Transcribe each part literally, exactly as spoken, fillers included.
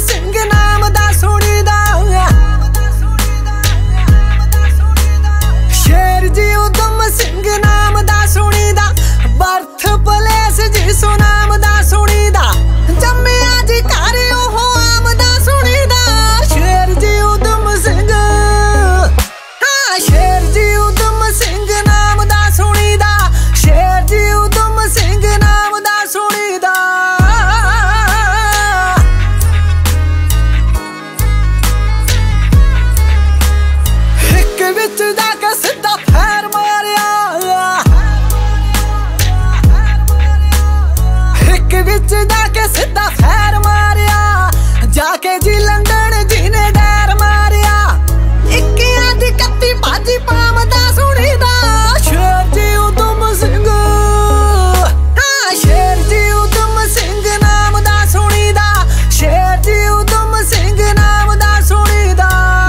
ਸਿੰਘ ਨਾਮ ਦਾ ਸੁਣੀਦਾ। ਸ਼ੇਰ ਜੀ ਉਦਮ ਸਿੰਘ ਨਾਮ ਦਾ ਸੁਣੀਦਾ। ਬਰਥ ਪਲੇਸ ਜਿਸੂ ਨਾਮ ਦਾ ਸੁਣੀਦਾ। ਜੰਮਿਆ ਜੀ ਘਰ ਉਹ ਆਮ ਦਾ ਸੁਣੀਦਾ। ਸ਼ੇਰ ਜੀ ਉਦਮ ਸਿੰਘ, ਹਾਂ ਸ਼ੇਰ ਜੀ ਉਦਮ ਸਿੰਘ ਨਾਮ ਦਾ ਸੁਣੀਦਾ। ਸ਼ੇਰ ਜੀ ਉਦਮ ਸਿੰਘ ਨਾਮ ਦਾ ਸੁਣੀਦਾ। ਇੱਕ ਵਿੱਚ ਜਾ ਕੇ ਸਿੱਧਾ ਫੇਰ ਮਾਰਿਆ। ਇੱਕ ਵਿੱਚ ਜਾ ਕੇ ਸਿੱਧਾ ਫੇਰ ਮਾਰਿਆ। ਜਾ ਕੇ ਜੀ ਲੰਡਨ ਜੀ ਨੇ ਡੈਰ ਮਾਰਿਆ। ਇੱਕਿਆਂ ਦੀ ਕੱਤੀ ਬਾਜੀ ਪਾਮ ਦਾ ਸੁਣੀਦਾ। ਸ਼ੇਰ ਜੀ ਉਦਮ ਸਿੰਘ, ਹਾਂ ਸ਼ੇਰ ਜੀ ਉਦਮ ਸਿੰਘ ਨਾਮ ਦਾ ਸੁਣੀਦਾ। ਸ਼ੇਰ ਜੀ ਉਦਮ ਸਿੰਘ ਨਾਮ ਦਾ ਸੁਣੀਦਾ।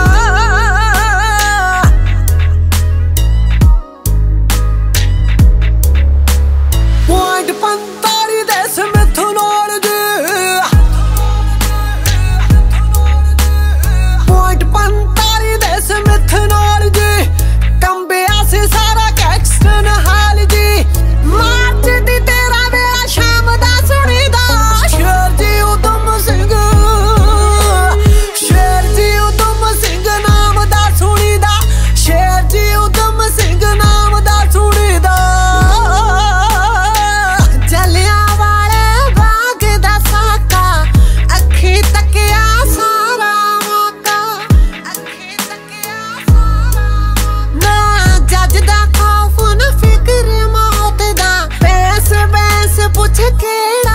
ਪੁਆਇੰਟ ਪੰਤਾਲੀ ਦੇ ਸਮਿਥ ਨਾਲ ਜੀ। ਪੁਆਇੰਟ ਪੰਤਾਲੀ ਦੇ ਸਮਿਥ ਨਾਲ ਜੀ। ਕੰਬਿਆ ਸੀ ਸਾਰਾ ਕੈਕਸਟਨ ਹਾਲ ਜੀ। ਮਾਰਚ ਦੀ ਤੇਰਾ ਵੇਲਾ ਸ਼ਾਮ ਦਾ ਸੁਣੀਦਾ। ਸ਼ੇਰ ਜੀ ਉਦਮ ਸਿੰਘ, ਸ਼ੇਰ ਜੀ ਉਦਮ ਸਿੰਘ ਨਾਮ ਦਾ ਸੁਣੀਦਾ। ਸ਼ੇਰ ਜੀ ਉਦਮ ਸਿੰਘ ਨਾਮ ਦਾ ਸੁਣੀਦਾ। ਜਲਿਆਂਵਾਲੇ ਬਾਗ ਦਾ ਸਾਕਾ, ਅੱਖੀ ਤੱਕਿਆ ਸਾਰਾ ਮੌਕਾ। ਅੱਖੀ ਤੱਕਿਆ ਸਾਰਾ ਨਾ ਜੱਜ ਦਾ ਖੌਫ ਨਾ ਫਿਕਰ ਮੌਤ ਦਾ। ਬੈਸ ਬੈਸ ਪੁੱਛ ਕਿਹੜਾ